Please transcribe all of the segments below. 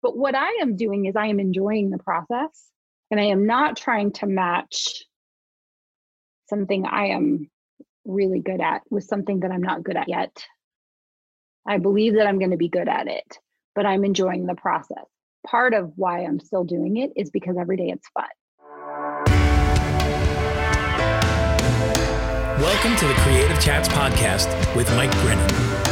But what I am doing is I am enjoying the process, and I am not trying to match something I am really good at with something that I'm not good at yet. I believe that I'm going to be good at it, but I'm enjoying the process. Part of why I'm still doing it is because every day it's fun. Welcome to the Creative Chats podcast with Mike Brennan.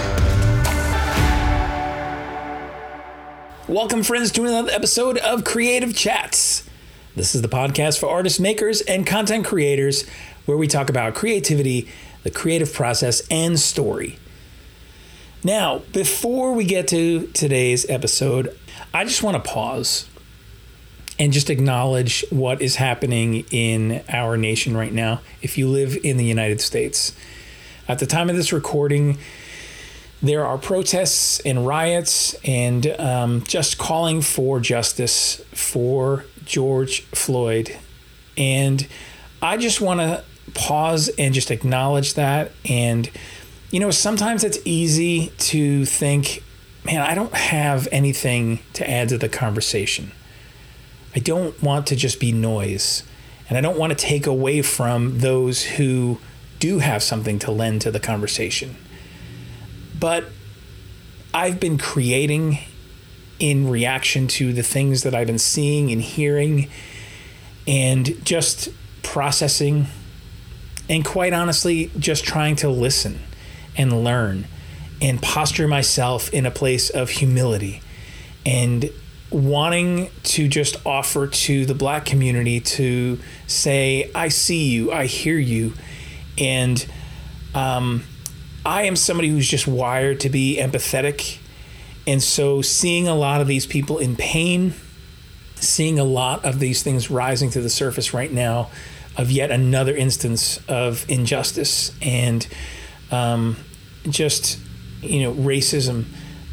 Welcome, friends, to another episode of Creative Chats. This is the podcast for artists, makers, and content creators where we talk about creativity, the creative process, and story. Now, before we get to today's episode, I just want to pause and just acknowledge what is happening in our nation right now. If you live in the United States, at the time of this recording, there are protests and riots and just calling for justice for George Floyd. And I just want to pause and just acknowledge that. And, you know, sometimes it's easy to think, man, I don't have anything to add to the conversation. I don't want to just be noise, and I don't want to take away from those who do have something to lend to the conversation. But I've been creating in reaction to the things that I've been seeing and hearing and just processing, and quite honestly, just trying to listen and learn and posture myself in a place of humility and wanting to just offer to the Black community to say, I see you, I hear you. And I am somebody who's just wired to be empathetic. And so seeing a lot of these people in pain, seeing a lot of these things rising to the surface right now of yet another instance of injustice and just, you know, racism,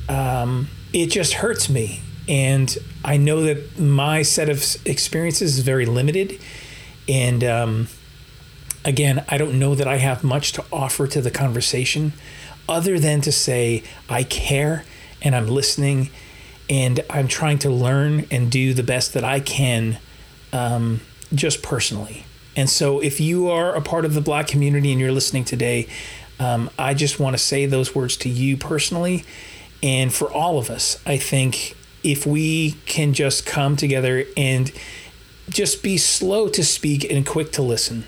it just hurts me. And I know that my set of experiences is very limited. And again, I don't know that I have much to offer to the conversation other than to say I care and I'm listening and I'm trying to learn and do the best that I can just personally. And so if you are a part of the Black community and you're listening today, I just want to say those words to you personally. And for all of us, I think if we can just come together and just be slow to speak and quick to listen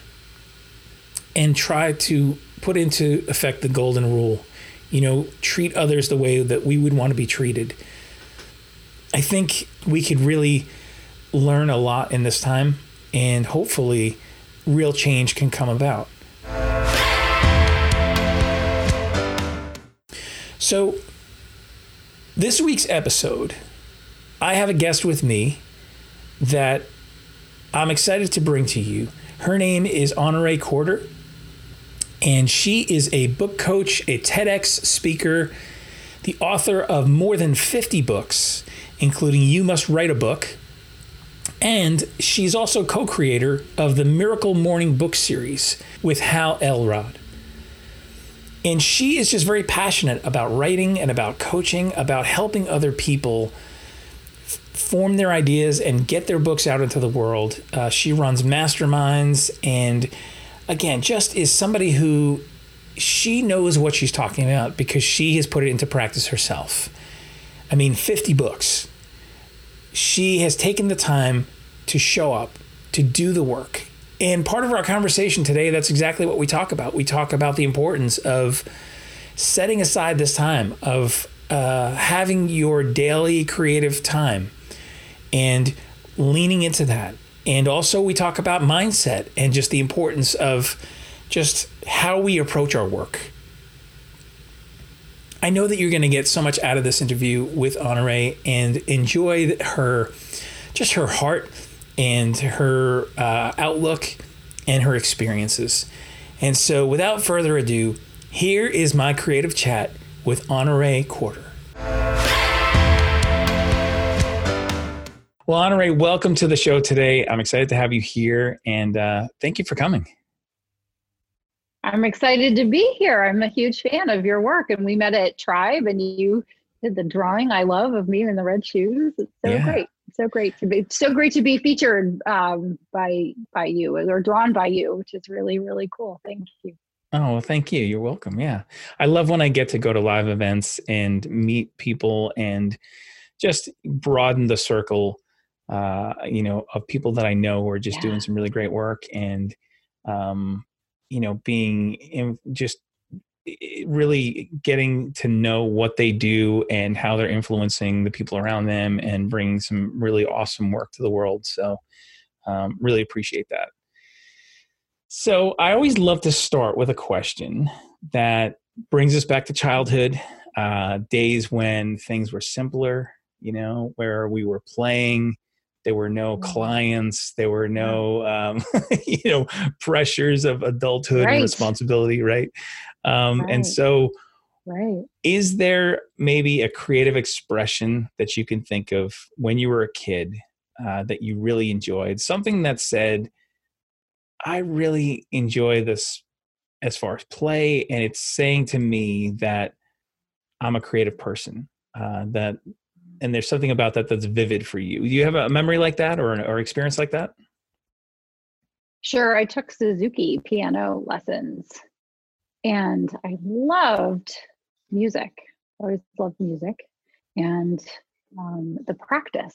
and try to put into effect the golden rule, you know, treat others the way that we would want to be treated. I think we could really learn a lot in this time, and hopefully real change can come about. So this week's episode, I have a guest with me that I'm excited to bring to you. Her name is Honorée Corder, and she is a book coach, a TEDx speaker, the author of more than 50 books, including You Must Write a Book, and she's also co-creator of the Miracle Morning book series with Hal Elrod. And she is just very passionate about writing and about coaching, about helping other people form their ideas and get their books out into the world. She runs masterminds and, again, just is somebody who she knows what she's talking about because she has put it into practice herself. I mean, 50 books. She has taken the time to show up, to do the work. And part of our conversation today, that's exactly what we talk about. We talk about the importance of setting aside this time, of having your daily creative time and leaning into that. And also we talk about mindset and just the importance of just how we approach our work. I know that you're going to get so much out of this interview with Honorée and enjoy her heart and her outlook and her experiences. And so without further ado, here is my creative chat with Honorée Corder. Well, Honorée, welcome to the show today. I'm excited to have you here, and thank you for coming. I'm excited to be here. I'm a huge fan of your work, and we met at Tribe, and you did the drawing I love of me in the red shoes. It's so Yeah. great. So great to be featured by you or drawn by you, which is really, really cool. Thank you. Oh, well, thank you. You're welcome. Yeah. I love when I get to go to live events and meet people and just broaden the circle, of people that I know who are just doing Yeah. some really great work and, being just really getting to know what they do and how they're influencing the people around them and bringing some really awesome work to the world. So, really appreciate that. So I always love to start with a question that brings us back to childhood, days when things were simpler, where we were playing. There were no clients. There were no, pressures of adulthood and Right. responsibility, right? And Right. so, Right. is there maybe a creative expression that you can think of when you were a kid that you really enjoyed? Something that said, I really enjoy this as far as play, and it's saying to me that I'm a creative person. And there's something about that that's vivid for you. Do you have a memory like that or experience like that? Sure. I took Suzuki piano lessons and I loved music. I always loved music and the practice.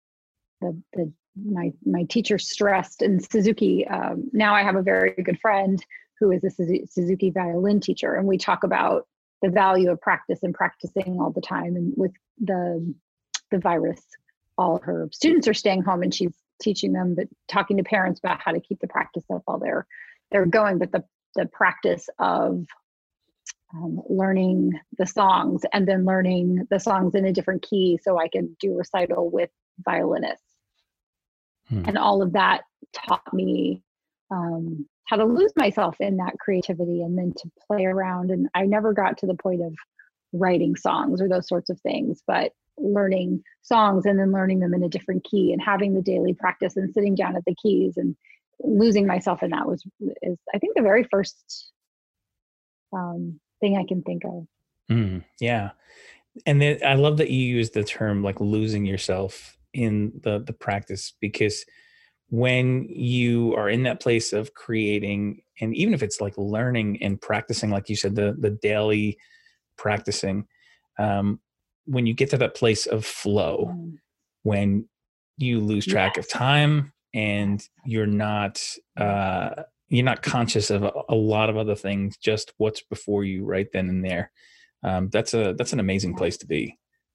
My teacher stressed in Suzuki. Now I have a very good friend who is a Suzuki violin teacher, and we talk about the value of practice and practicing all the time. And with the virus, all her students are staying home, and she's teaching them, but talking to parents about how to keep the practice up while they're going. But the practice of learning the songs and then learning the songs in a different key so I could do recital with violinists. And all of that taught me how to lose myself in that creativity and then to play around. And I never got to the point of writing songs or those sorts of things, but learning songs and then learning them in a different key and having the daily practice and sitting down at the keys and losing myself in that is I think the very first thing I can think of. Yeah. And then I love that you use the term like losing yourself in the practice, because when you are in that place of creating, and even if it's like learning and practicing, like you said, the daily practicing, when you get to that place of flow, when you lose track of time and you're not conscious of a lot of other things, just what's before you right then and there. That's an amazing place to be.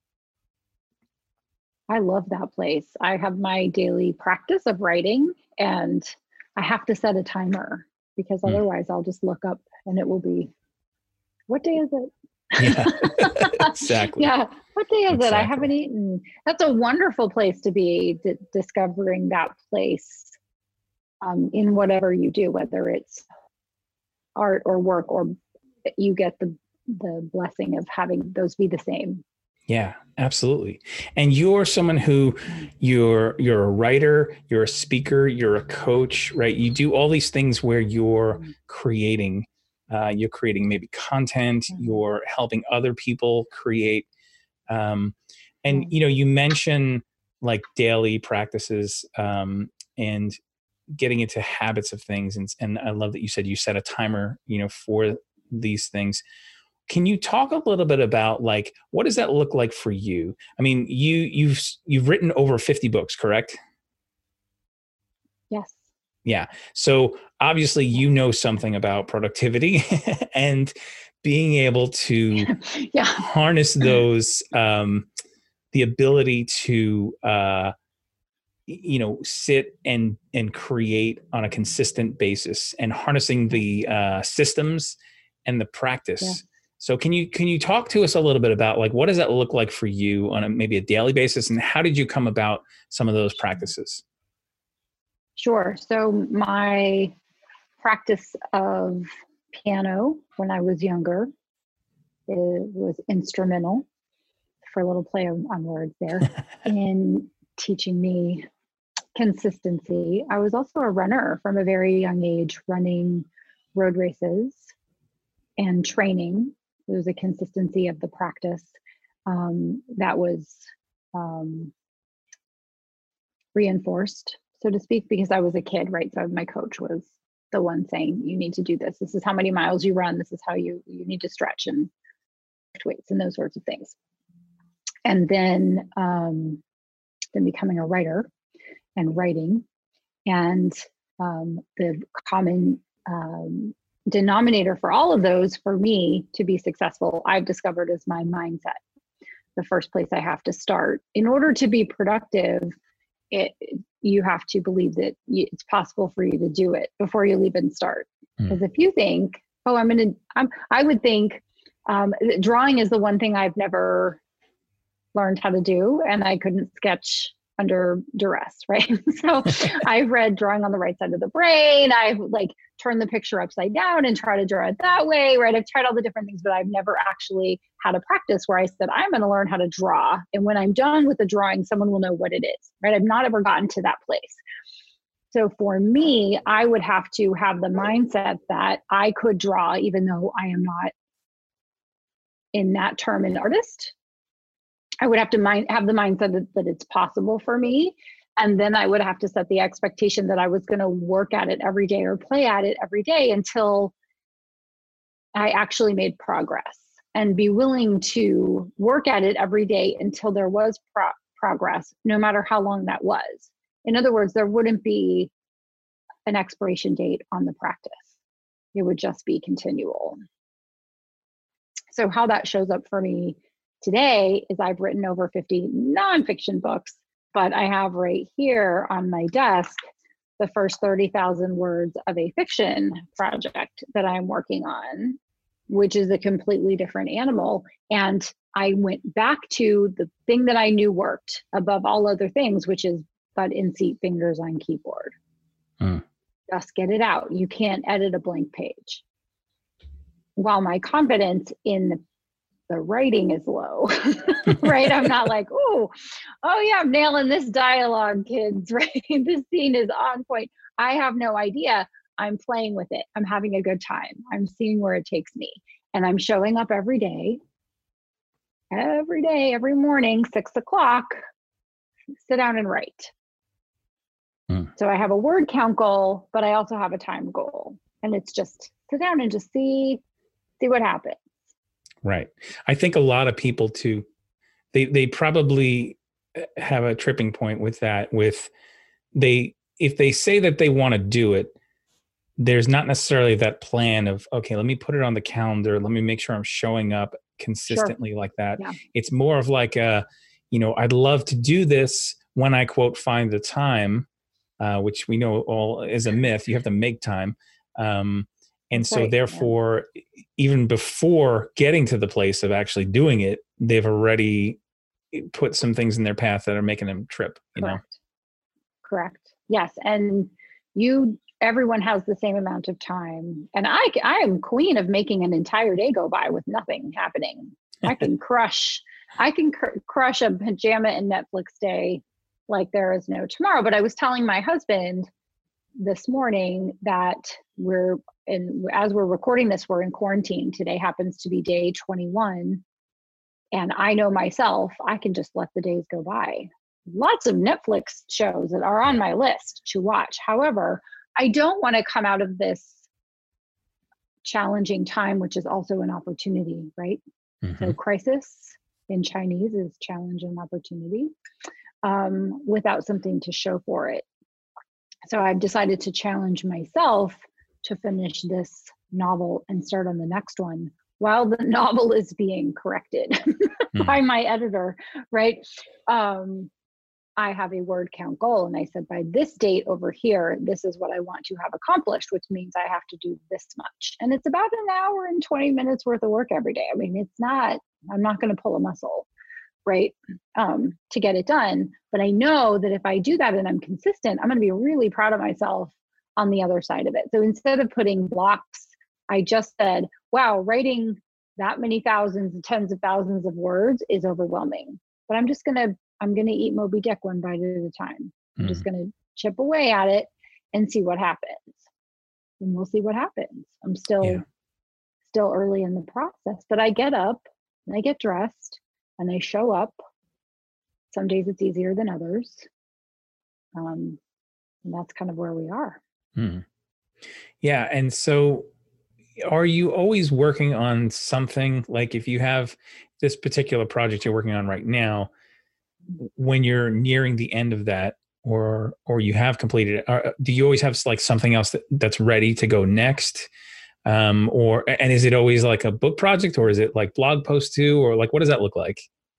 I love that place. I have my daily practice of writing, and I have to set a timer because otherwise I'll just look up and it will be, what day is it? Yeah, exactly. Yeah. What day is it? I haven't eaten. That's a wonderful place to be, discovering that place in whatever you do, whether it's art or work, or you get the blessing of having those be the same. Yeah, absolutely. And you're someone who you're a writer, you're a speaker, you're a coach, right? You do all these things where you're creating maybe content, you're helping other people create. And, you mention like daily practices and getting into habits of things. And I love that you said you set a timer, for these things. Can you talk a little bit about like, what does that look like for you? I mean, you've written over 50 books, correct? Yes. Yeah. So obviously you know something about productivity and being able to harness those, the ability to, sit and create on a consistent basis and harnessing the systems and the practice. Yeah. So can you talk to us a little bit about like, what does that look like for you on maybe a daily basis, and how did you come about some of those practices? Sure. So my practice of piano when I was younger, it was instrumental, for a little play on words there, in teaching me consistency. I was also a runner from a very young age, running road races and training. There was a consistency of the practice. that was reinforced, so to speak, because I was a kid, right? So my coach was the one saying, you need to do this. This is how many miles you run. This is how you need to stretch and lift weights and those sorts of things. And then becoming a writer and writing. And the common denominator for all of those, for me to be successful, I've discovered, is my mindset. The first place I have to start. In order to be productive, you have to believe that it's possible for you to do it before you'll even start. Because if you think, oh, I would think drawing is the one thing I've never learned how to do, and I couldn't sketch under duress, right? So I've read Drawing on the Right Side of the Brain. I've turned the picture upside down and try to draw it that way, right? I've tried all the different things, but I've never actually had a practice where I said, I'm going to learn how to draw. And when I'm done with the drawing, someone will know what it is, right? I've not ever gotten to that place. So for me, I would have to have the mindset that I could draw, even though I am not in that term an artist. I would have to have the mindset that it's possible for me. And then I would have to set the expectation that I was going to work at it every day or play at it every day until I actually made progress, and be willing to work at it every day until there was progress, no matter how long that was. In other words, there wouldn't be an expiration date on the practice. It would just be continual. So how that shows up for me today is I've written over 50 nonfiction books, but I have right here on my desk the first 30,000 words of a fiction project that I'm working on, which is a completely different animal. And I went back to the thing that I knew worked above all other things, which is butt in seat, fingers on keyboard. Just get it out. You can't edit a blank page. While my confidence in the writing is low, right? I'm not like, oh yeah, I'm nailing this dialogue, kids, right? This scene is on point. I have no idea. I'm playing with it. I'm having a good time. I'm seeing where it takes me. And I'm showing up every day, every morning, 6:00, sit down and write. So I have a word count goal, but I also have a time goal. And it's just sit down and just see what happens. Right. I think a lot of people too, they probably have a tripping point with that. If they say that they want to do it, there's not necessarily that plan of, okay, let me put it on the calendar. Let me make sure I'm showing up consistently like that. Yeah. It's more of like I'd love to do this when I quote find the time, which we know all is a myth. You have to make time. And so therefore, even before getting to the place of actually doing it, they've already put some things in their path that are making them trip, Correct. Yes. And everyone has the same amount of time. And I am queen of making an entire day go by with nothing happening. I can crush a pajama and Netflix day like there is no tomorrow. But I was telling my husband this morning that as we're recording this, we're in quarantine. Today happens to be day 21. And I know myself, I can just let the days go by. Lots of Netflix shows that are on my list to watch. However, I don't want to come out of this challenging time, which is also an opportunity, right? Mm-hmm. So crisis in Chinese is challenge and opportunity, without something to show for it. So I've decided to challenge myself to finish this novel and start on the next one while the novel is being corrected by my editor, right? I have a word count goal. And I said, by this date over here, this is what I want to have accomplished, which means I have to do this much. And it's about an hour and 20 minutes worth of work every day. I mean, I'm not going to pull a muscle, right? To get it done. But I know that if I do that and I'm consistent, I'm going to be really proud of myself on the other side of it. So instead of putting blocks, I just said, wow, writing that many thousands and tens of thousands of words is overwhelming. But I'm going to eat Moby Dick one bite at a time. I'm just going to chip away at it and see what happens. And we'll see what happens. I'm still early in the process, but I get up and I get dressed and I show up. Some days it's easier than others. And that's kind of where we are. Hmm. Yeah. And so are you always working on something? Like if you have this particular project you're working on right now, when you're nearing the end of that, or you have completed it, do you always have like something else that's ready to go next? And is it always like a book project, or is it like blog posts too, or like what does that look like?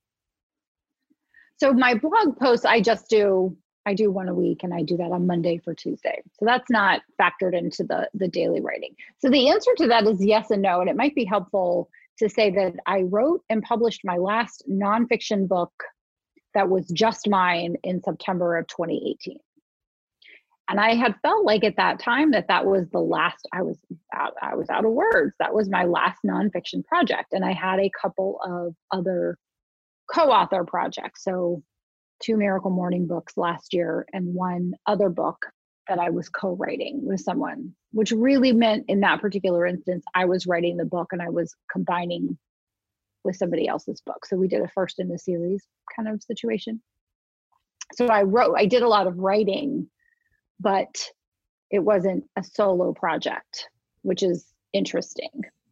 So my blog posts, I do one a week, and I do that on Monday for Tuesday. So that's not factored into the daily writing. So the answer to that is yes and no. And it might be helpful to say that I wrote and published my last nonfiction book that was just mine in September of 2018. And I had felt like at that time that was the last, I was out of words. That was my last nonfiction project. And I had a couple of other co-author projects. So 2 Miracle Morning books last year and one other book that I was co-writing with someone, which really meant in that particular instance, I was writing the book and I was combining with somebody else's book. So we did a first in the series kind of situation. So I did a lot of writing, but it wasn't a solo project, which is interesting.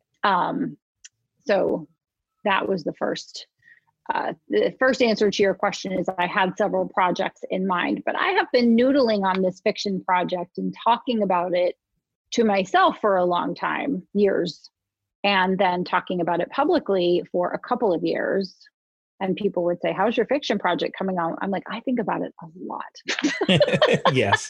So that was the first answer to your question is I had several projects in mind, but I have been noodling on this fiction project and talking about it to myself for a long time, years, and then talking about it publicly for a couple of years. And people would say, how's your fiction project coming on? I'm like, I think about it a lot. Yes.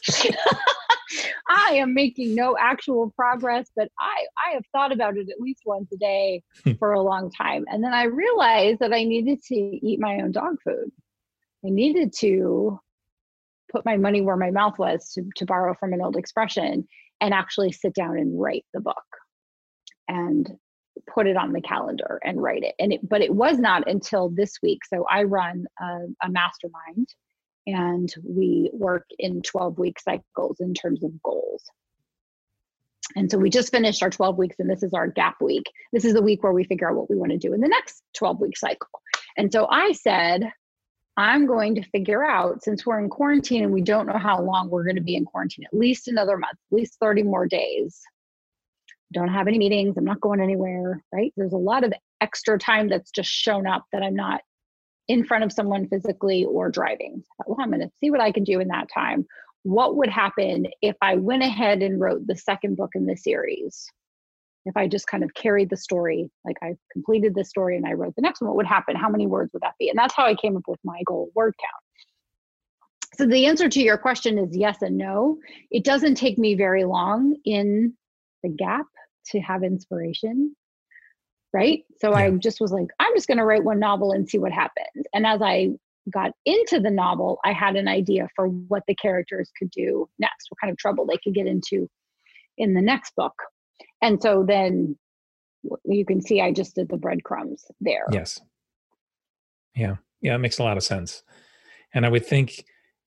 I am making no actual progress, but I have thought about it at least once a day for a long time. And then I realized that I needed to eat my own dog food. I needed to put my money where my mouth was, to borrow from an old expression, and actually sit down and write the book and put it on the calendar and write it. But it was not until this week. So I run a mastermind, and we work in 12-week cycles in terms of goals. And so we just finished our 12 weeks, and this is our gap week. This is the week where we figure out what we want to do in the next 12-week cycle. And so I said, I'm going to figure out, since we're in quarantine and we don't know how long we're going to be in quarantine, at least another month, at least 30 more days. Don't have any meetings. I'm not going anywhere, right? There's a lot of extra time that's just shown up that I'm not in front of someone physically or driving. Well, I'm going to see what I can do in that time. What would happen if I went ahead and wrote the second book in the series? If I just kind of carried the story, like I completed the story and I wrote the next one, what would happen? How many words would that be? And that's how I came up with my goal word count. So the answer to your question is yes and no. It doesn't take me very long in the gap to have inspiration. Right? So yeah. I just was like, I'm just going to write one novel and see what happens. And as I got into the novel, I had an idea for what the characters could do next, what kind of trouble they could get into in the next book. And so then you can see I just did the breadcrumbs there. Yes. Yeah. Yeah. It makes a lot of sense. And I would think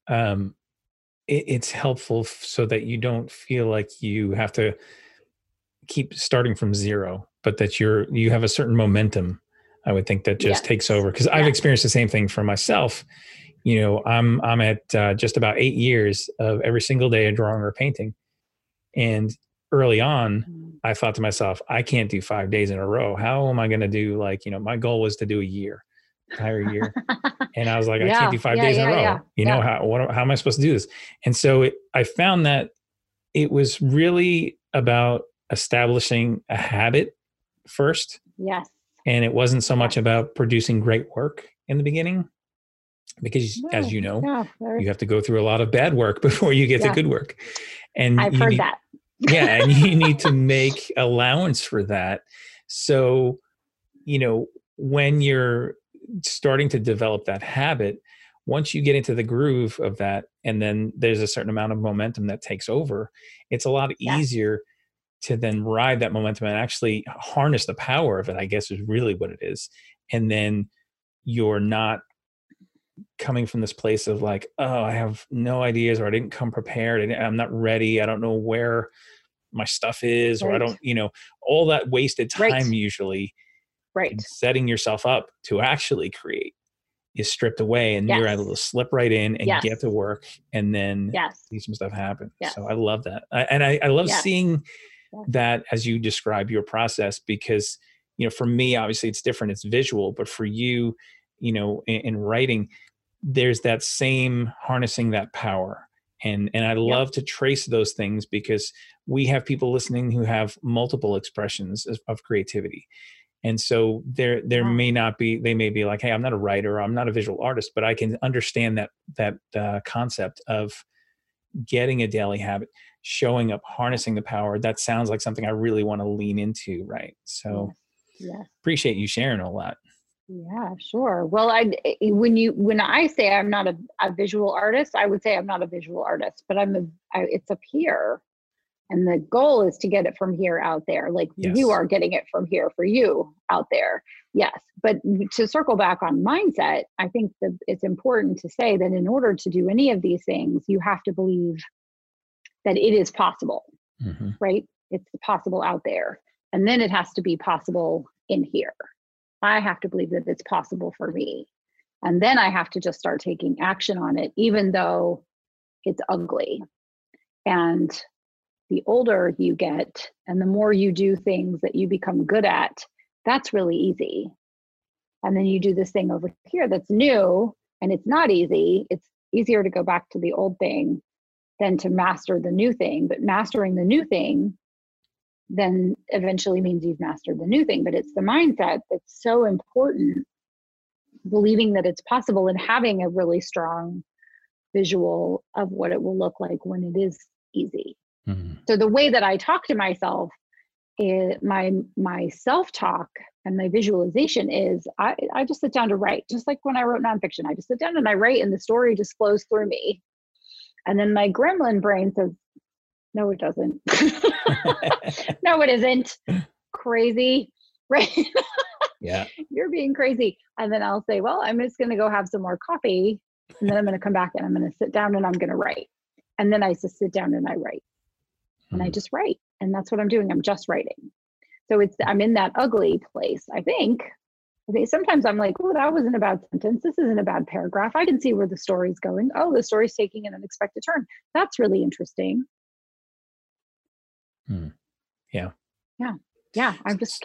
it's helpful so that you don't feel like you have to keep starting from zero, but that you have a certain momentum, I would think, that just takes over. Because I've experienced the same thing for myself. You know, I'm at just about 8 years of every single day of drawing or painting. And early on, I thought to myself, I can't do 5 days in a row. How am I going to do, like, you know, my goal was to do entire year. And I was like, I can't do 5 days in a row. You know, how am I supposed to do this? And so I found that it was really about establishing a habit first. Yes. And it wasn't so much about producing great work in the beginning, because as you know, you have to go through a lot of bad work before you get to good work. And I've heard that. Yeah. And you need to make allowance for that. So, you know, when you're starting to develop that habit, once you get into the groove of that, and then there's a certain amount of momentum that takes over, it's a lot easier to then ride that momentum and actually harness the power of it, I guess, is really what it is. And then you're not coming from this place of like, oh, I have no ideas, or I didn't come prepared, I'm not ready, I don't know where my stuff is, or I don't, you know, all that wasted time usually Right. and setting yourself up to actually create is stripped away, and you're able to Yes. slip right in and get to Yes. work and then Yes. see some stuff happen. Yes. So I love that. I love Yes. seeing Yes. that as you describe your process, because, for me, obviously it's different, it's visual, but for you, in writing, there's that same harnessing that power. And I Yep. love to trace those things, because we have people listening who have multiple expressions of creativity. And so there Yeah. may not be, they may be like, hey, I'm not a writer, or I'm not a visual artist, but I can understand that concept of getting a daily habit, showing up, harnessing the power. That sounds like something I really want to lean into. Right. So Yes. Yes. appreciate you sharing all that. Yeah, sure. Well, when I say I'm not a visual artist, I would say I'm not a visual artist, but it's up here. And the goal is to get it from here out there. Like Yes. you are getting it from here for you out there. Yes. But to circle back on mindset, I think that it's important to say that in order to do any of these things, you have to believe that it is possible, Mm-hmm. right? It's possible out there. And then it has to be possible in here. I have to believe that it's possible for me. And then I have to just start taking action on it, even though it's ugly. And the older you get and the more you do things that you become good at, that's really easy. And then you do this thing over here that's new and it's not easy. It's easier to go back to the old thing than to master the new thing. But mastering the new thing then eventually means you've mastered the new thing. But it's the mindset that's so important, believing that it's possible and having a really strong visual of what it will look like when it is easy. Mm-hmm. So the way that I talk to myself, is my self-talk and my visualization is I just sit down to write, just like when I wrote nonfiction. I just sit down and I write, and the story just flows through me. And then my gremlin brain says, no, it doesn't. No, it isn't. Crazy, right? Yeah. You're being crazy. And then I'll say, well, I'm just going to go have some more coffee. And then I'm going to come back and I'm going to sit down and I'm going to write. And then I just sit down and I write. And I just write. And that's what I'm doing. I'm just writing. So I'm in that ugly place, I think. Sometimes I'm like, oh, that wasn't a bad sentence. This isn't a bad paragraph. I can see where the story's going. Oh, the story's taking an unexpected turn. That's really interesting. Yeah. Yeah. Yeah. I'm just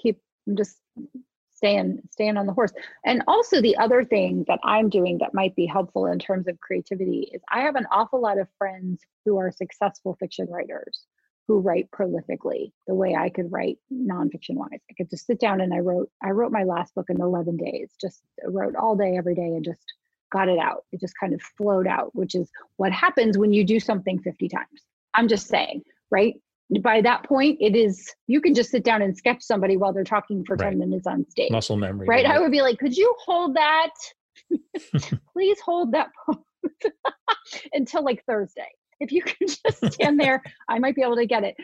staying on the horse. And also the other thing that I'm doing that might be helpful in terms of creativity is I have an awful lot of friends who are successful fiction writers who write prolifically the way I could write nonfiction wise. I could just sit down and I wrote my last book in 11 days, just wrote all day, every day, and just got it out. It just kind of flowed out, which is what happens when you do something 50 times. I'm just saying, right? By that point, you can just sit down and sketch somebody while they're talking for 10 minutes on stage. Muscle memory. Right? I would be like, could you hold that? Please hold that until like Thursday. If you can just stand there, I might be able to get it.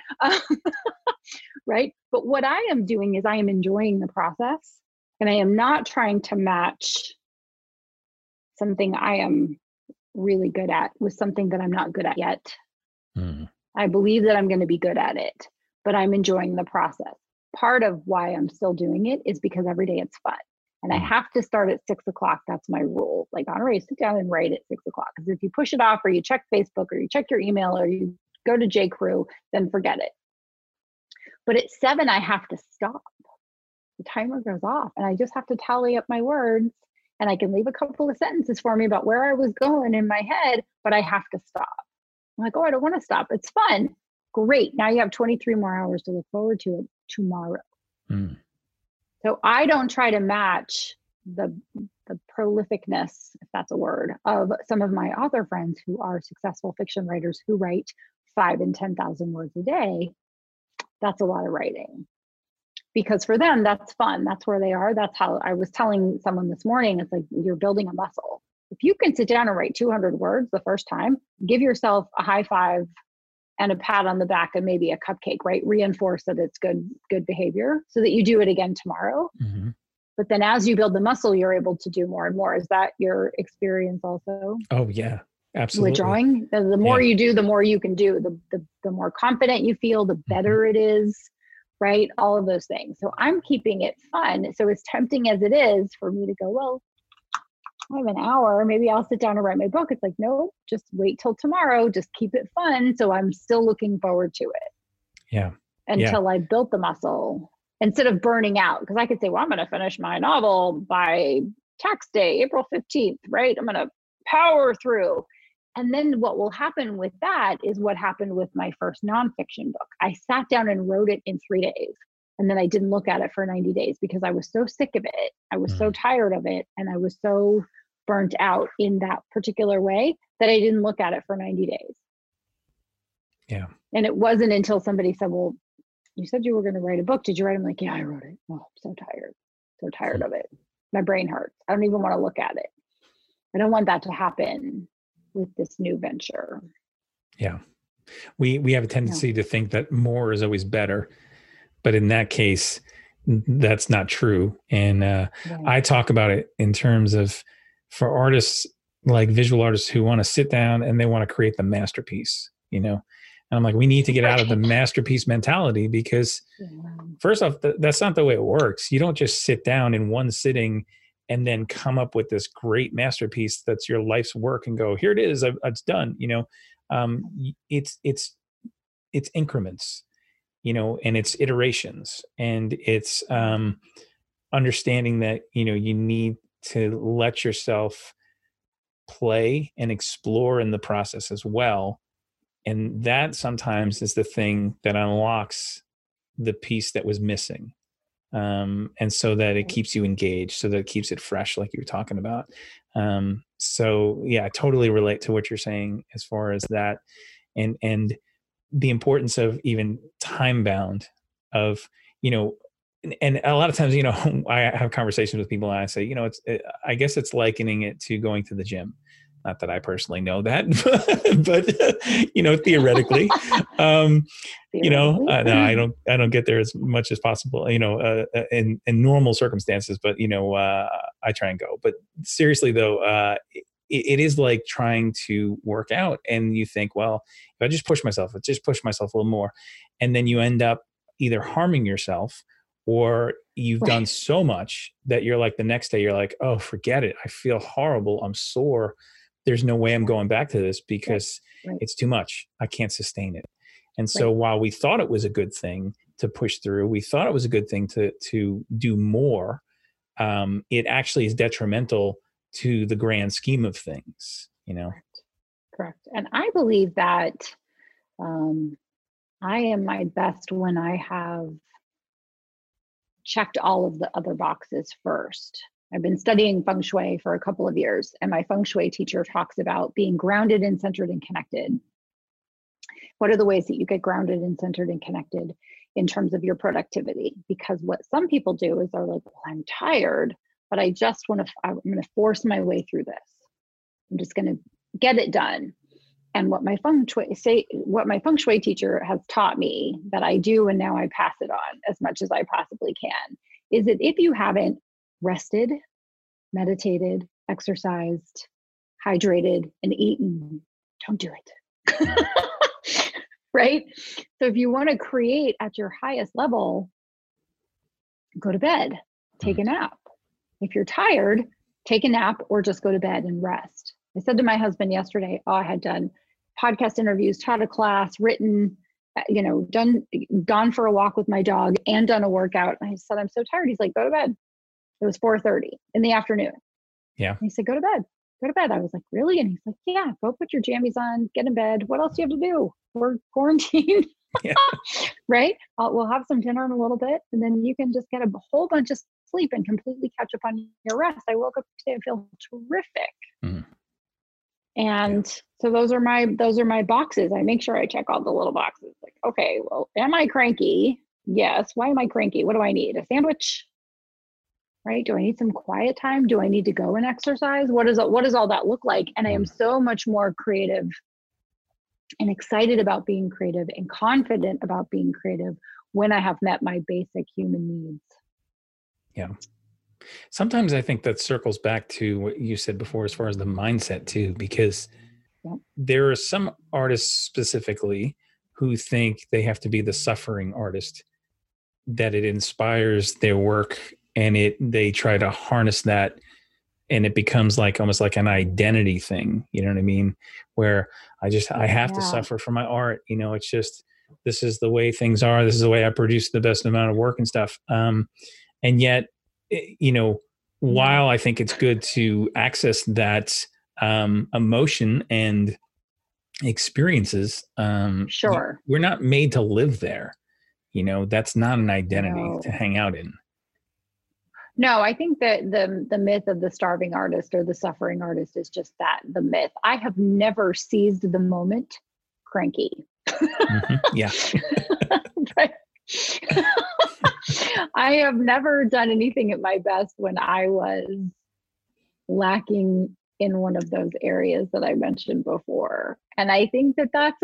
Right? But what I am doing is I am enjoying the process, and I am not trying to match something I am really good at with something that I'm not good at yet. Mm. I believe that I'm going to be good at it, but I'm enjoying the process. Part of why I'm still doing it is because every day it's fun. And I have to start at 6 o'clock. That's my rule. Like, Honoré, sit down and write at 6 o'clock. Because if you push it off, or you check Facebook, or you check your email, or you go to J.Crew, then forget it. But at 7, I have to stop. The timer goes off, and I just have to tally up my words. And I can leave a couple of sentences for me about where I was going in my head, but I have to stop. I'm like, oh, I don't want to stop. It's fun. Great. Now you have 23 more hours to look forward to it tomorrow. Mm. So I don't try to match the prolificness, if that's a word, of some of my author friends who are successful fiction writers who write 5,000 and 10,000 words a day. That's a lot of writing. Because for them, that's fun. That's where they are. That's how I was telling someone this morning. It's like you're building a muscle. If you can sit down and write 200 words the first time, give yourself a high five and a pat on the back and maybe a cupcake, right? Reinforce that it's good behavior so that you do it again tomorrow. Mm-hmm. But then as you build the muscle, you're able to do more and more. Is that your experience also? Oh, yeah, absolutely. With drawing? The more you do, the more you can do. The more confident you feel, the better it is, right? All of those things. So I'm keeping it fun. So as tempting as it is for me to go, well, I have an hour, maybe I'll sit down and write my book. It's like, no, just wait till tomorrow. Just keep it fun. So I'm still looking forward to it. Yeah. Until I built the muscle instead of burning out. Because I could say, well, I'm going to finish my novel by tax day, April 15th, right? I'm going to power through. And then what will happen with that is what happened with my first nonfiction book. I sat down and wrote it in 3 days. And then I didn't look at it for 90 days because I was so sick of it. I was so tired of it. And I was so burnt out in that particular way that I didn't look at it for 90 days. Yeah. And it wasn't until somebody said, well, you said you were going to write a book. Did you write it? I'm like, yeah, I wrote it. Oh, I'm so tired of it. My brain hurts. I don't even want to look at it. I don't want that to happen with this new venture. Yeah. We have a tendency to think that more is always better, but in that case, that's not true. And I talk about it in terms of, for artists, like visual artists who want to sit down and they want to create the masterpiece, And I'm like, we need to get out of the masterpiece mentality because first off, that's not the way it works. You don't just sit down in one sitting and then come up with this great masterpiece that's your life's work and go, here it is, it's done. It's increments, and it's iterations, and it's understanding that, you need to let yourself play and explore in the process as well. And that sometimes is the thing that unlocks the piece that was missing. And so that it keeps you engaged, so that it keeps it fresh, like you were talking about. So yeah, I totally relate to what you're saying as far as that, and the importance of even time bound of, and a lot of times, I have conversations with people and I say, I guess it's likening it to going to the gym. Not that I personally know that, but theoretically, no, I don't get there as much as possible, in normal circumstances, but, I try and go. But seriously though, it is like trying to work out, and you think, well, if I just push myself a little more, and then you end up either harming yourself, or you've done so much that you're like, the next day you're like, oh, forget it. I feel horrible. I'm sore. There's no way I'm going back to this because it's too much. I can't sustain it. And so while we thought it was a good thing to push through, we thought it was a good thing to do more, it actually is detrimental to the grand scheme of things, Correct. And I believe that I am my best when I have checked all of the other boxes first. I've been studying feng shui for a couple of years, and my feng shui teacher talks about being grounded and centered and connected. What are the ways that you get grounded and centered and connected in terms of your productivity? Because what some people do is they're like, well, I'm tired, but I'm going to force my way through this. I'm just going to get it done. And what my feng shui teacher has taught me that I do, and now I pass it on as much as I possibly can, is that if you haven't rested, meditated, exercised, hydrated, and eaten, don't do it. Right? So if you want to create at your highest level, go to bed, take a nap. If you're tired, take a nap or just go to bed and rest. I said to my husband yesterday, I had done podcast interviews, taught a class, written, gone for a walk with my dog and done a workout. And I said, I'm so tired. He's like, go to bed. It was 4:30 in the afternoon. Yeah. And he said, go to bed. I was like, really? And he's like, yeah, go put your jammies on, get in bed. What else do you have to do? We're quarantined. Yeah. Right? We'll have some dinner in a little bit, and then you can just get a whole bunch of sleep and completely catch up on your rest. I woke up today and feel terrific. Mm-hmm. And so those are my boxes. I make sure I check all the little boxes. Like, okay, well, am I cranky? Yes. Why am I cranky? What do I need? A sandwich? Right? Do I need some quiet time? Do I need to go and exercise? What does all that look like? And I am so much more creative and excited about being creative and confident about being creative when I have met my basic human needs. Yeah. Sometimes I think that circles back to what you said before, as far as the mindset too, because there are some artists specifically who think they have to be the suffering artist that it inspires their work, and they try to harness that, and it becomes like almost like an identity thing. You know what I mean? Where I have to Yeah. suffer for my art. It's just, this is the way things are. This is the way I produce the best amount of work and stuff. And yet, while I think it's good to access that emotion and experiences, Sure. we're not made to live there. That's not an identity to No. hang out in. No, I think that the myth of the starving artist or the suffering artist is just that, the myth. I have never seized the moment cranky. Yeah. I have never done anything at my best when I was lacking in one of those areas that I mentioned before. And I think that that's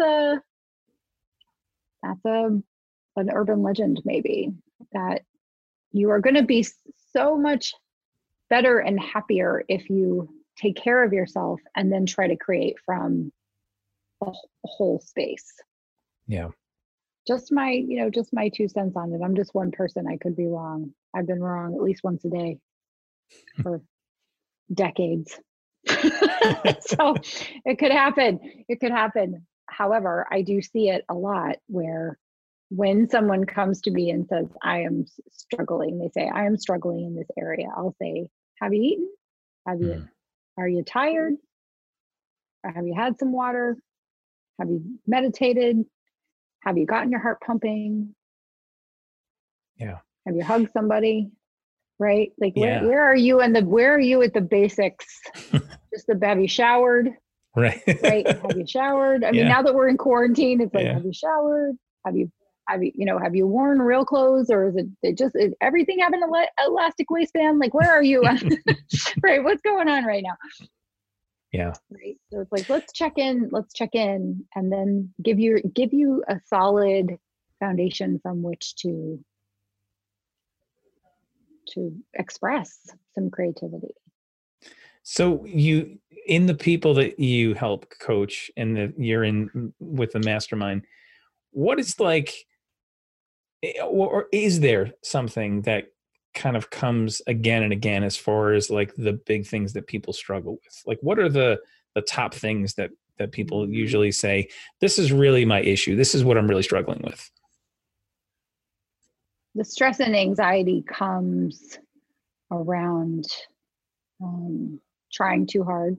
an urban legend, maybe, that you are going to be so much better and happier if you take care of yourself and then try to create from a whole space. Yeah. Just my 2 cents on it. I'm just one person. I could be wrong. I've been wrong at least once a day for decades. So it could happen. It could happen. However, I do see it a lot where when someone comes to me and says, I am struggling, they say, I am struggling in this area. I'll say, have you eaten? Are you tired? Or have you had some water? Have you meditated? Have you gotten your heart pumping? Yeah. Have you hugged somebody? Right? Like, Yeah. where are you where are you at the basics? Just have you showered? Right. Right? Have you showered? I mean, now that we're in quarantine, it's like, have you showered? Have you worn real clothes, or is is everything having an elastic waistband? Like, where are you? Right? What's going on right now? Yeah. Right. So it's like, let's check in, and then give you a solid foundation from which to express some creativity. So in the people that you help coach and that you're in with the mastermind, what is like, or is there something that kind of comes again and again as far as like the big things that people struggle with? Like, what are the top things that people usually say, this is really my issue, this is what I'm really struggling with? The stress and anxiety comes around trying too hard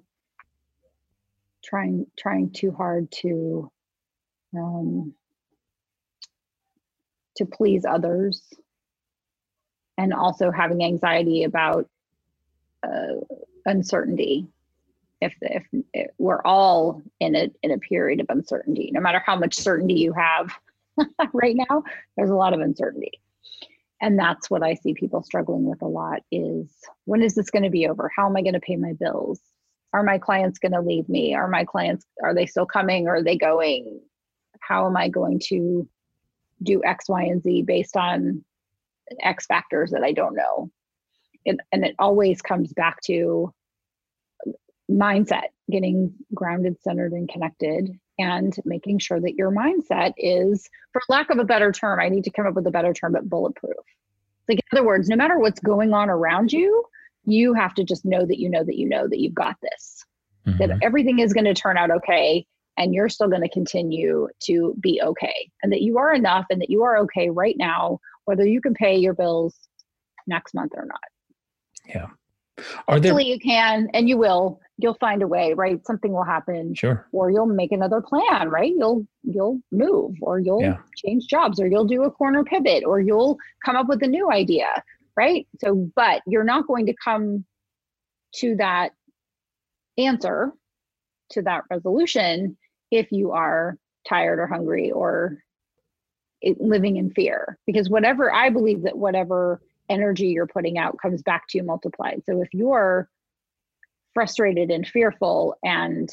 to please others, and also having anxiety about uncertainty. If we're all in a period of uncertainty, no matter how much certainty you have right now, there's a lot of uncertainty. And that's what I see people struggling with a lot is, when is this going to be over? How am I going to pay my bills? Are my clients going to leave me? Are they still coming, or are they going? How am I going to do X, Y, and Z based on X factors that I don't know? And it always comes back to mindset, getting grounded, centered, and connected, and making sure that your mindset is, for lack of a better term, I need to come up with a better term, but bulletproof. Like, in other words, no matter what's going on around you, you have to just know that you've got this, that everything is going to turn out okay, and you're still going to continue to be okay, and that you are enough, and that you are okay right now, whether you can pay your bills next month or not. Yeah. Hopefully you can, and you will. You'll find a way, right? Something will happen. Sure. Or you'll make another plan, right? You'll move, or you'll change jobs, or you'll do a corner pivot, or you'll come up with a new idea, right? So, but you're not going to come to that answer, to that resolution, if you are tired or hungry or living in fear. Because I believe that whatever energy you're putting out comes back to you multiplied. So if you're frustrated and fearful and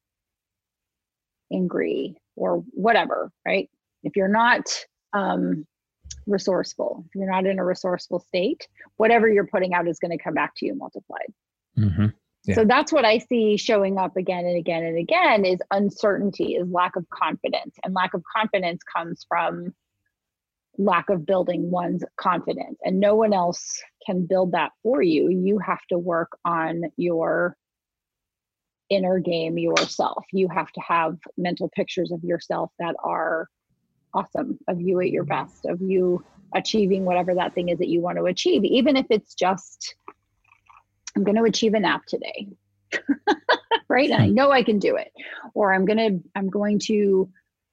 angry or whatever, right? If you're not resourceful, if you're not in a resourceful state, whatever you're putting out is going to come back to you multiplied. Yeah. So that's what I see showing up again and again and again, is uncertainty, is lack of confidence. And lack of confidence comes from lack of building one's confidence, and no one else can build that for you. You have to work on your inner game yourself. You have to have mental pictures of yourself that are awesome, of you at your best, of you achieving whatever that thing is that you want to achieve, even if it's just, I'm going to achieve a nap today. Right. And I know I can do it. Or I'm going to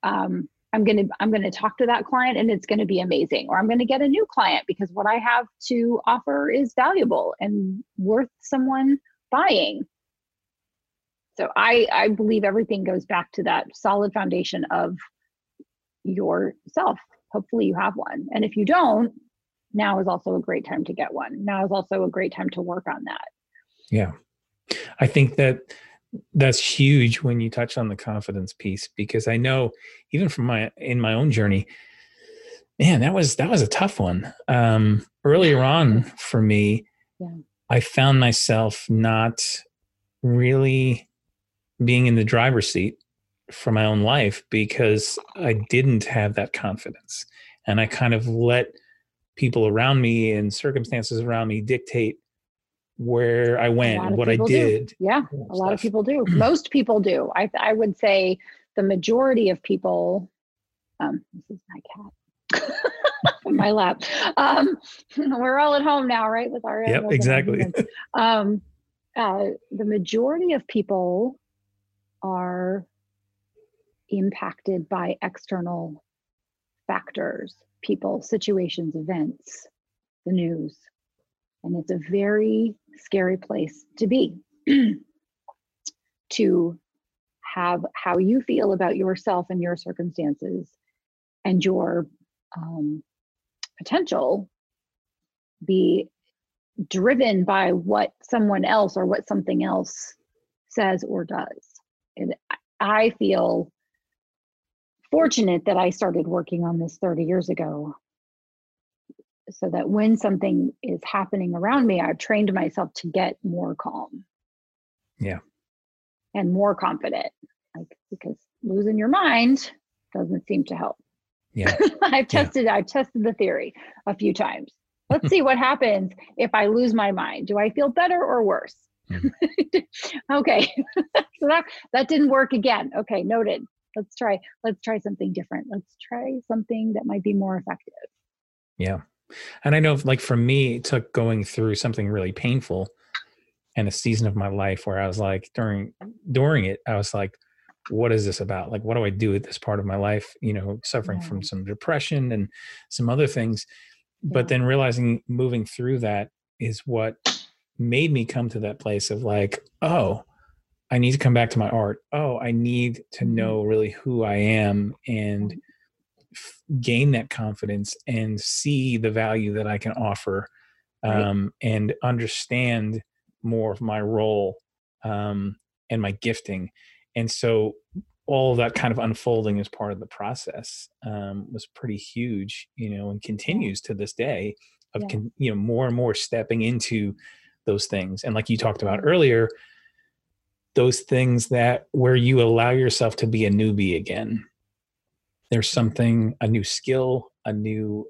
talk to that client and it's going to be amazing. Or I'm going to get a new client because what I have to offer is valuable and worth someone buying. So I believe everything goes back to that solid foundation of yourself. Hopefully you have one. And if you don't, now is also a great time to get one. Now is also a great time to work on that. Yeah. I think that's huge when you touch on the confidence piece, because I know even in my own journey, man, that was a tough one. Earlier on for me, I found myself not really being in the driver's seat for my own life because I didn't have that confidence. And I kind of let people around me and circumstances around me dictate where I went and what I did. Do. Yeah, a lot of people do. Most people do. I would say the majority of people, this is my cat in my lap. We're all at home now, right? With our animals. Yep, exactly. The majority of people are impacted by external factors, people, situations, events, the news. And it's a very scary place to be, to have how you feel about yourself and your circumstances and your potential be driven by what someone else or what something else says or does. And I feel fortunate that I started working on this 30 years ago, so that when something is happening around me, I've trained myself to get more calm. Yeah. And more confident, because losing your mind doesn't seem to help. Yeah. I've tested the theory a few times. Let's see what happens if I lose my mind. Do I feel better or worse? Okay. So that didn't work again. Okay, noted. Let's try something different. Let's try something that might be more effective. Yeah. And I know, like, for me, it took going through something really painful and a season of my life where I was like, during it, I was like, what is this about? Like, what do I do with this part of my life? Suffering from some depression and some other things. But then realizing moving through that is what made me come to that place of like, oh, I need to come back to my art. Oh, I need to know really who I am and gain that confidence and see the value that I can offer, and understand more of my role, and my gifting. And so all of that kind of unfolding as part of the process was pretty huge, and continues to this day of, more and more stepping into those things. And like you talked about earlier, those things where you allow yourself to be a newbie again. There's something, a new skill, a new,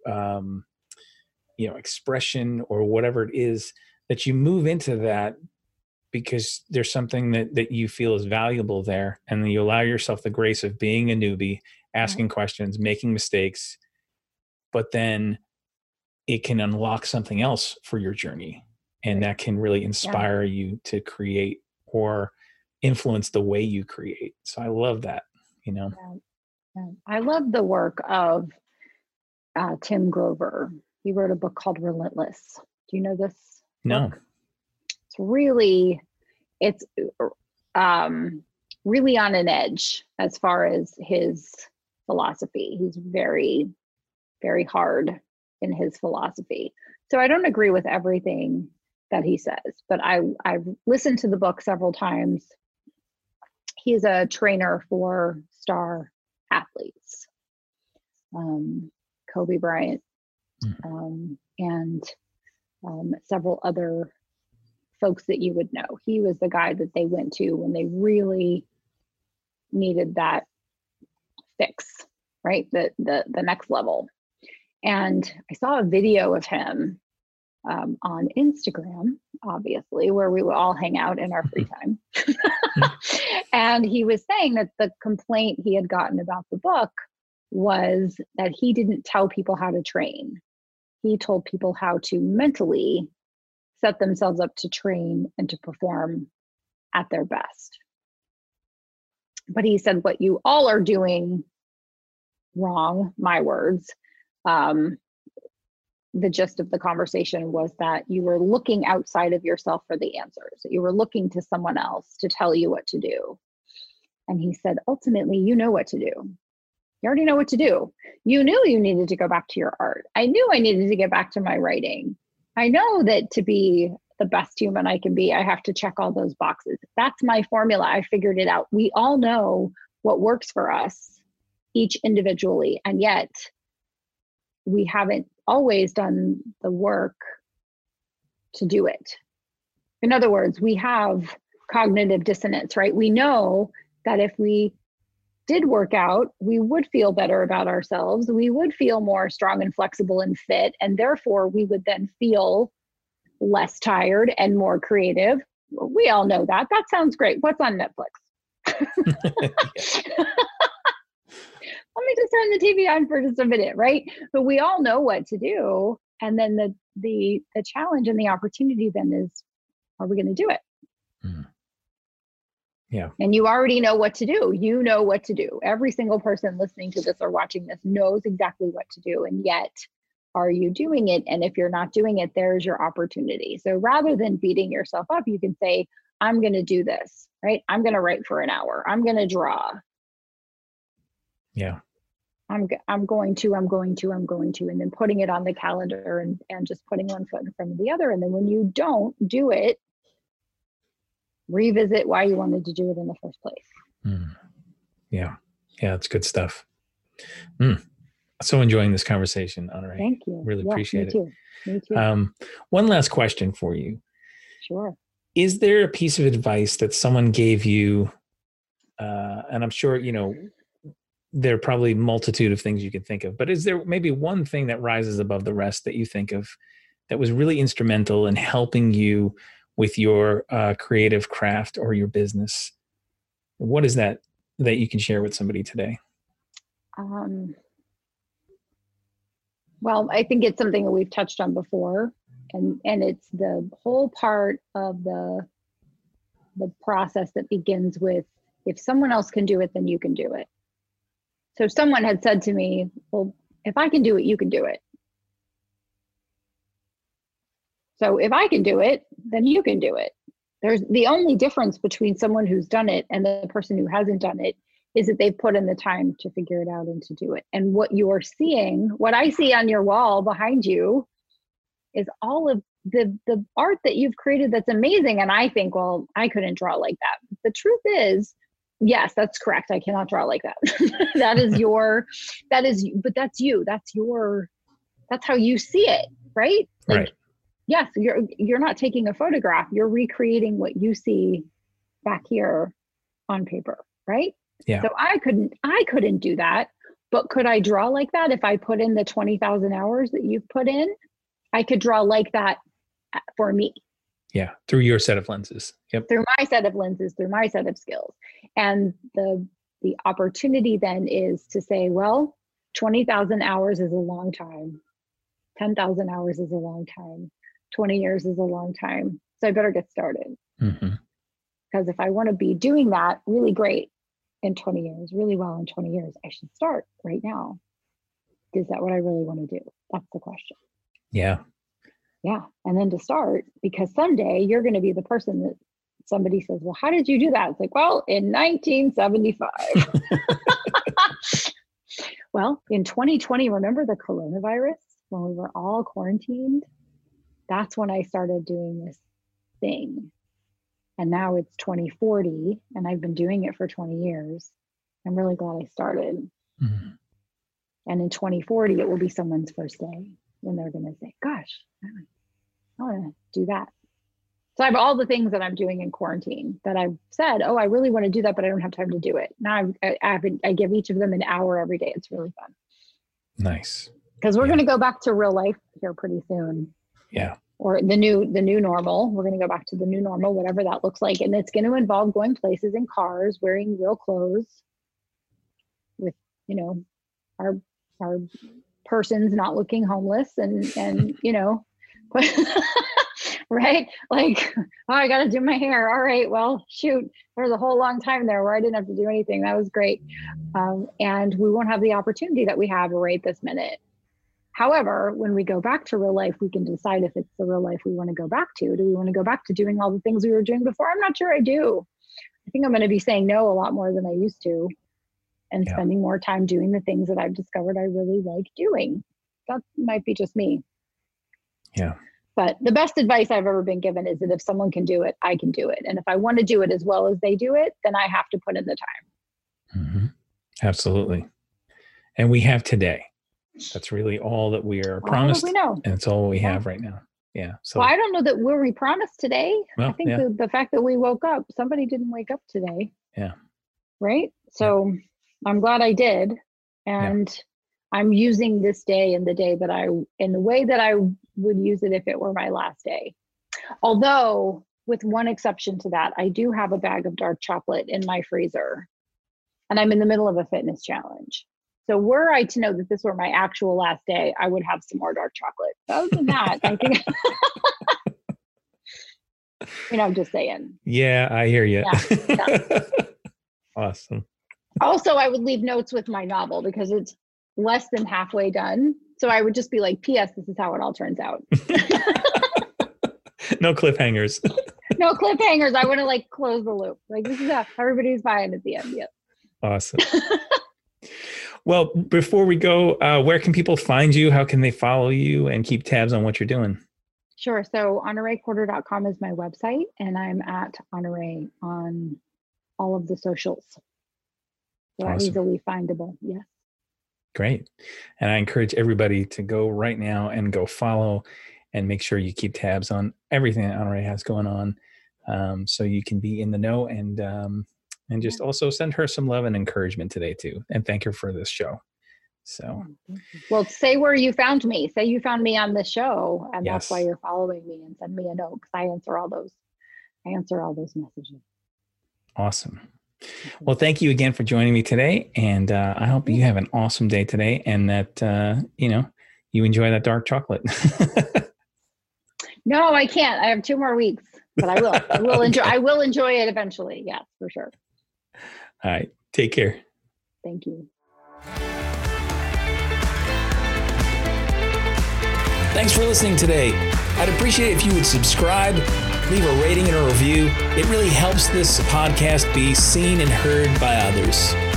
expression or whatever it is that you move into that because there's something that you feel is valuable there. And then you allow yourself the grace of being a newbie, asking questions, making mistakes, but then it can unlock something else for your journey. And that can really inspire you to create or influence the way you create. So I love that, I love the work of Tim Grover. He wrote a book called Relentless. Do you know this No. book? It's really on an edge as far as his philosophy. He's very, very hard in his philosophy. So I don't agree with everything that he says, but I've listened to the book several times. He's a trainer for star athletes, Kobe Bryant, and several other folks that you would know. He was the guy that they went to when they really needed that fix, right? The next level. And I saw a video of him on Instagram, obviously, where we would all hang out in our free time. And he was saying that the complaint he had gotten about the book was that he didn't tell people how to train. He told people how to mentally set themselves up to train and to perform at their best. But he said, what you all are doing wrong, my words. The gist of the conversation was that you were looking outside of yourself for the answers. You were looking to someone else to tell you what to do. And he said, ultimately, you know what to do. You already know what to do. You knew you needed to go back to your art. I knew I needed to get back to my writing. I know that to be the best human I can be, I have to check all those boxes. That's my formula. I figured it out. We all know what works for us, each individually. And yet we haven't always done the work to do it. In other words, we have cognitive dissonance, right? We know that if we did work out, we would feel better about ourselves. We would feel more strong and flexible and fit. And therefore, we would then feel less tired and more creative. We all know that. That sounds great. What's on Netflix? Let me just turn the TV on for just a minute, right? But we all know what to do. And then the challenge and the opportunity then is, are we going to do it? Mm. Yeah. And you already know what to do. You know what to do. Every single person listening to this or watching this knows exactly what to do. And yet, are you doing it? And if you're not doing it, there's your opportunity. So rather than beating yourself up, you can say, I'm going to do this, right? I'm going to write for an hour. I'm going to draw. Yeah. I'm going to, and then putting it on the calendar and just putting one foot in front of the other. And then when you don't do it, revisit why you wanted to do it in the first place. Mm. Yeah. Yeah. It's good stuff. So enjoying this conversation, Honorée. Thank you. Really appreciate it. Me too. One last question for you. Sure. Is there a piece of advice that someone gave you? And I'm sure, there are probably a multitude of things you could think of, but is there maybe one thing that rises above the rest that you think of that was really instrumental in helping you with your creative craft or your business? What is that you can share with somebody today? Well, I think it's something that we've touched on before, and it's the whole part of the process that begins with, if someone else can do it, then you can do it. So someone had said to me, well, if I can do it, you can do it. So if I can do it, then you can do it. There's the only difference between someone who's done it and the person who hasn't done it is that they've put in the time to figure it out and to do it. And what you're seeing, what I see on your wall behind you, is all of the art that you've created that's amazing. And I think, well, I couldn't draw like that. The truth is, yes, that's correct. I cannot draw like that. But that's you. That's how you see it, right? Like, right. Yes, you're not taking a photograph. You're recreating what you see back here on paper, right? Yeah. So I couldn't do that, but could I draw like that if I put in the 20,000 hours that you've put in? I could draw like that for me. Yeah, through your set of lenses. Yep. Through my set of lenses, through my set of skills. And the opportunity then is to say, well, 20,000 hours is a long time. 10,000 hours is a long time. 20 years is a long time. So I better get started. Mm-hmm. Because if I want to be doing that really great in 20 years, really well in 20 years, I should start right now. Is that what I really want to do? That's the question. Yeah. Yeah. And then to start, because someday you're going to be the person that somebody says, well, how did you do that? It's like, well, in 1975. Well, in 2020, remember the coronavirus when we were all quarantined? That's when I started doing this thing. And now it's 2040 and I've been doing it for 20 years. I'm really glad I started. Mm-hmm. And in 2040, it will be someone's first day when they're going to say, gosh, I want to do that. So I have all the things that I'm doing in quarantine that I've said, oh, I really want to do that, but I don't have time to do it. Now I give each of them an hour every day. It's really fun. Nice. because we're going to go back to real life here pretty soon. Yeah. Or the new normal. We're going to go back to the new normal, whatever that looks like. And it's going to involve going places in cars, wearing real clothes with, our persons not looking homeless and right? Like, oh, I got to do my hair. All right, well, shoot, there's a whole long time there where I didn't have to do anything. That was great. And we won't have the opportunity that we have right this minute. However, when we go back to real life, we can decide if it's the real life we want to go back to. Do we want to go back to doing all the things we were doing before? I'm not sure I do. I think I'm going to be saying no a lot more than I used to, and spending more time doing the things that I've discovered I really like doing. That might be just me. Yeah. But the best advice I've ever been given is that if someone can do it, I can do it. And if I want to do it as well as they do it, then I have to put in the time. Mm-hmm. Absolutely. And we have today. That's really all that we are promised. We know. And it's all we have right now. Yeah. So well, I don't know that were we promised today. Well, I think the fact that we woke up, somebody didn't wake up today. Yeah. Right. So I'm glad I did. And I'm using this day in the way that I would use it if it were my last day. Although with one exception to that, I do have a bag of dark chocolate in my freezer and I'm in the middle of a fitness challenge. So were I to know that this were my actual last day, I would have some more dark chocolate. Other than that, I think, I'm just saying. Yeah, I hear you. Yeah. Awesome. Also, I would leave notes with my novel because it's less than halfway done. So I would just be like, P.S. This is how it all turns out. No cliffhangers. No cliffhangers. I want to close the loop. This is how everybody's fine at the end. Yep. Awesome. Well, before we go, where can people find you? How can they follow you and keep tabs on what you're doing? Sure. So honoreporter.com is my website, and I'm at Honore on all of the socials. So awesome. Easily findable. Yes. Great. And I encourage everybody to go right now and go follow and make sure you keep tabs on everything that Honore has going on, so you can be in the know and just also send her some love and encouragement today too. And thank her for this show. So, well, say where you found me. Say you found me on the show, and that's why you're following me, and send me a note because I answer all those messages. Awesome. Well, thank you again for joining me today. And I hope you have an awesome day today and that, you enjoy that dark chocolate. No, I can't. I have 2 more weeks, but I will. I will enjoy. I will enjoy it eventually. Yes, for sure. All right. Take care. Thank you. Thanks for listening today. I'd appreciate it if you would subscribe, leave a rating and a review. It really helps this podcast be seen and heard by others.